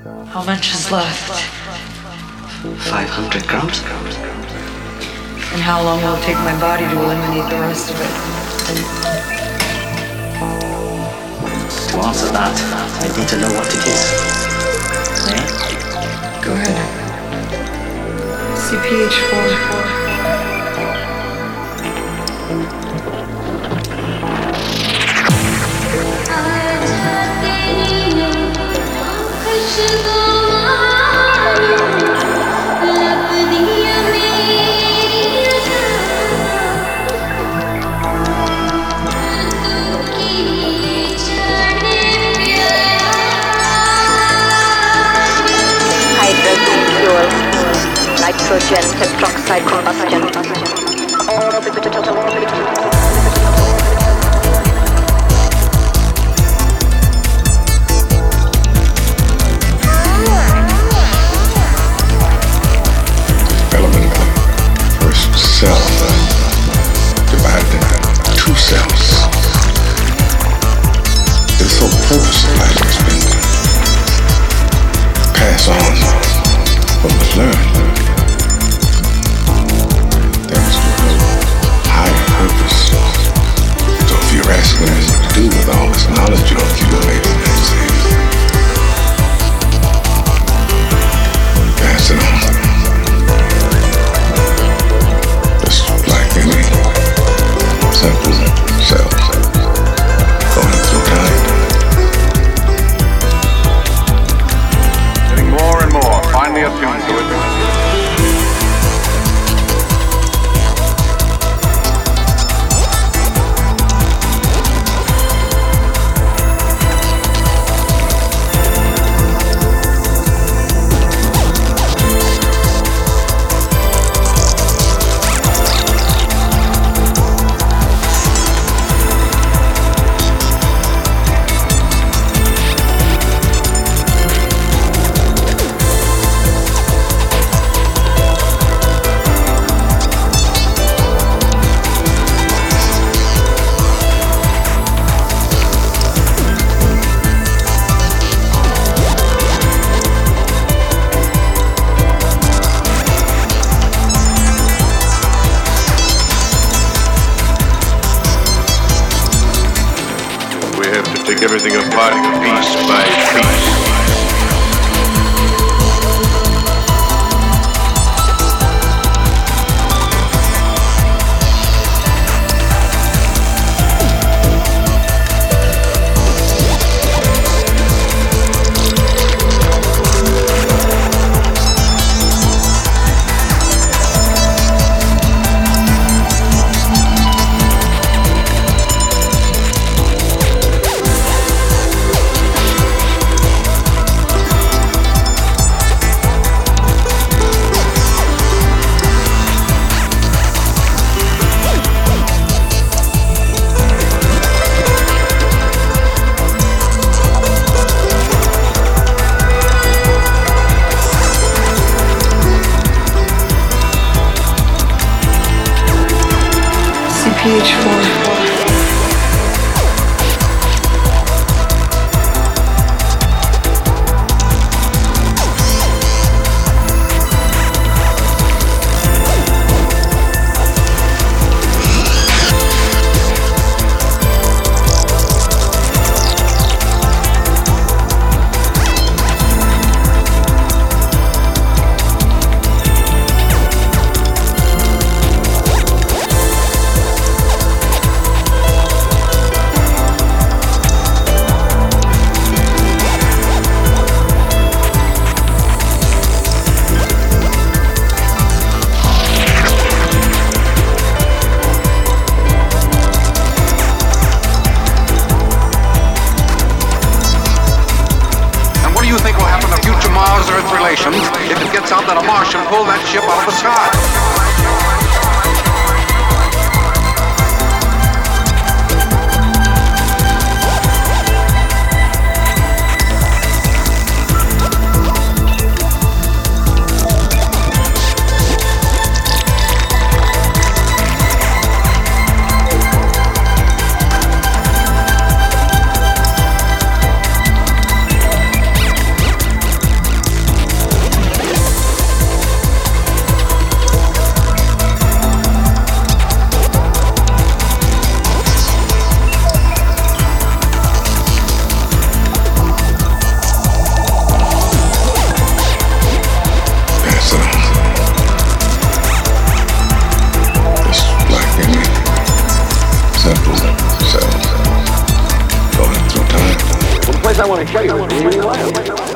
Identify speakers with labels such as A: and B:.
A: How much is left?
B: 500 grams.
A: And how long will it take my body to eliminate the rest of it?
B: To answer that, I need to know what it is. Yeah?
A: Go ahead. CPH4.
C: Nitrogen tetroxide combustion.
D: Element of the first cell divided into two cells. This whole purpose of life has been to pass on what was learned. There's no higher purpose. So if you're asking me what to do with all this knowledge you're accumulating, I'd say pass it on. Just like any simple cell going through time.
E: Getting more and more finely attuned to it. Everything apart piece by piece.
A: CPH4.
E: If it gets out that a Martian pulled that ship out of the sky.
F: I want to kill you. Really want to.